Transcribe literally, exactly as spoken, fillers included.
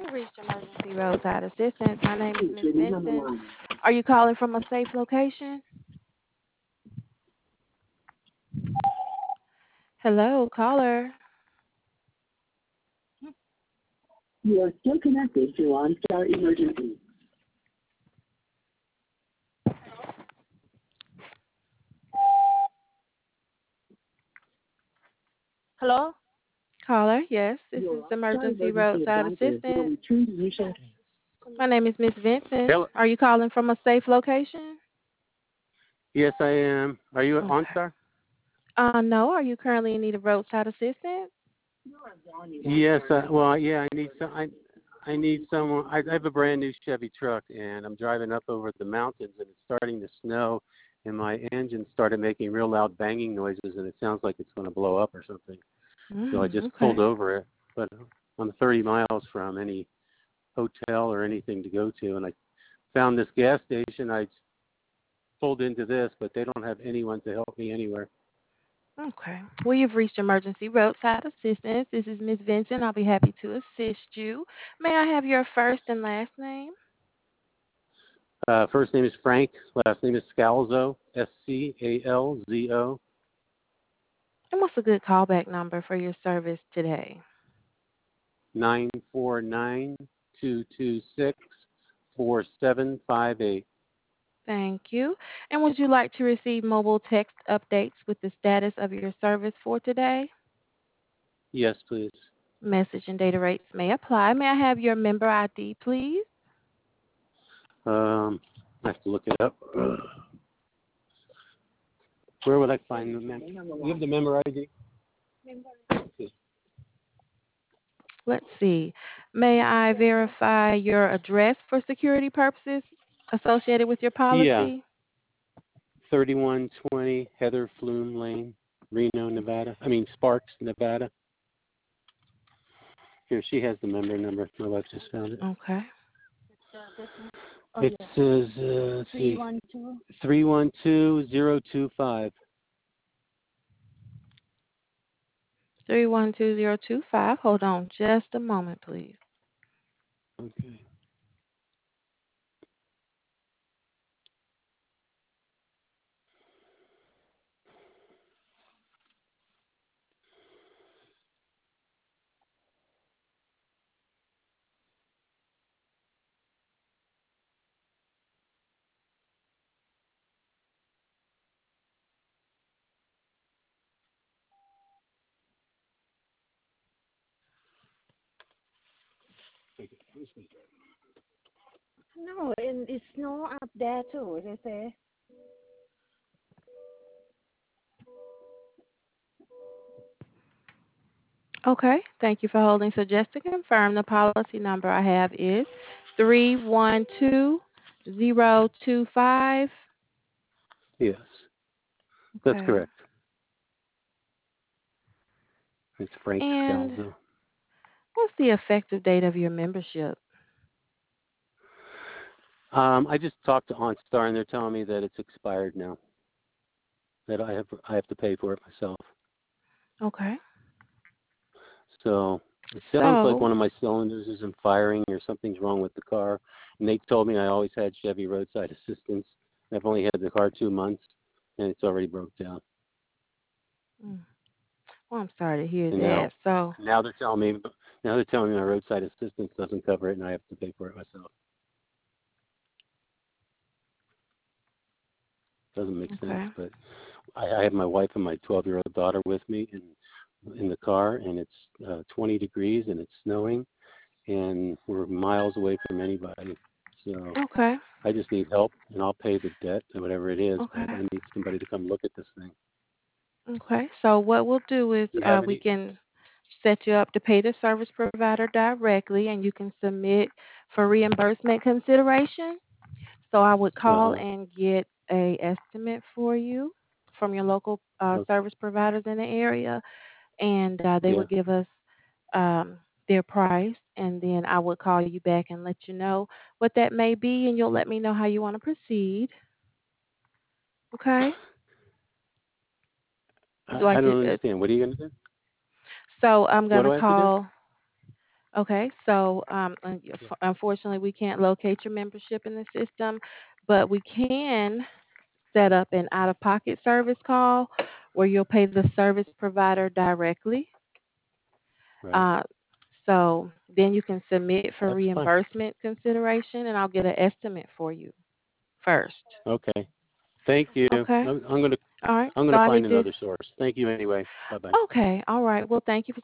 Reached Emergency Roadside Assistance. My name is Miss Vincent. Are you calling from a safe location? Hello, caller. You are still connected to OnStar Emergency. Hello? Caller, yes, this Your is OnStar Emergency Emergency Roadside advisor will Assistance. return to you shortly. My name is Miss Vincent. Hello. Are you calling from a safe location? Yes, I am. Are you Okay. OnStar? Uh, no. Are you currently in need of roadside assistance? Yes. Uh, well, yeah. I need some. I I need someone. I, I have a brand new Chevy truck, and I'm driving up over the mountains, and it's starting to snow, and my engine started making real loud banging noises, and it sounds like it's going to blow up or something. So I Mm, just okay. pulled over it, but I'm thirty miles from any hotel or anything to go to, and I found this gas station. I pulled into this, but they don't have anyone to help me anywhere. Okay. Well, you've reached Emergency Roadside Assistance. This is Miss Vincent. I'll be happy to assist you. May I have your first and last name? Uh, first name is Frank. Last name is Scalzo. S C A L Z O. And what's a good callback number for your service today? Nine four nine two two six four seven five eight. Thank you. And would you like to receive mobile text updates with the status of your service for today? Yes, please. Message and data rates may apply. May I have your member I D, please? Um, I have to look it up. Where would I find the member? You have the member I D? Let's see. May I verify your address for security purposes associated with your Yeah, policy? thirty-one twenty Heather Flume Lane, Reno, Nevada. I mean Sparks, Nevada. Here, she has the member number. My wife just found it. Okay. Oh, It yeah. says, uh, let's see, three one two. three one two zero two five. three one two zero two five. Hold on just a moment, please. Okay. No, and it's snow up there too, they say. Okay. Thank you for holding. So just to confirm, the policy number I have is three one two zero two five. Yes, that's Okay. correct. It's Frank And Scalzo. what's the effective date of your membership? Um, I just talked to OnStar, and they're telling me that it's expired now. That I have I have to pay for it myself. Okay. So it sounds like So, one of my cylinders isn't firing, or something's wrong with the car. And they told me I always had Chevy roadside assistance. I've only had the car two months, and it's already broke down. mm, well, I'm sorry to hear And that. now So, now they're telling me now they're telling me my roadside assistance doesn't cover it, and I have to pay for it myself. Doesn't make sense, okay. but I, I have my wife and my twelve-year-old daughter with me in in the car, and it's uh, twenty degrees and it's snowing, and we're miles away from anybody. So Okay. I just need help, and I'll pay the debt or whatever it is, Okay. but I need somebody to come look at this thing. Okay. So what we'll do is Do you uh, have we any? can set you up to pay the service provider directly, and you can submit for reimbursement consideration. So I would Uh call huh. and get a estimate for you from your local uh, Okay. service providers in the area, and uh, they Yeah. would give us um, their price, and then I would call you back and let you know what that may be, and you'll let me know how you want to proceed. Okay? I, Do I I should, don't uh, understand. What are you gonna do? so I'm What gonna do I have to do? call. Okay, so um, un- unfortunately, we can't locate your membership in the system, but we can set up an out-of-pocket service call where you'll pay the service provider directly. Right. Uh, so then you can submit for That's fine. reimbursement consideration, and I'll get an estimate for you first. Okay. Thank you. Okay. I'm, I'm gonna All right. I'm So gonna I find need to. another source. Thank you anyway. Bye bye. Okay. All right. Well, thank you for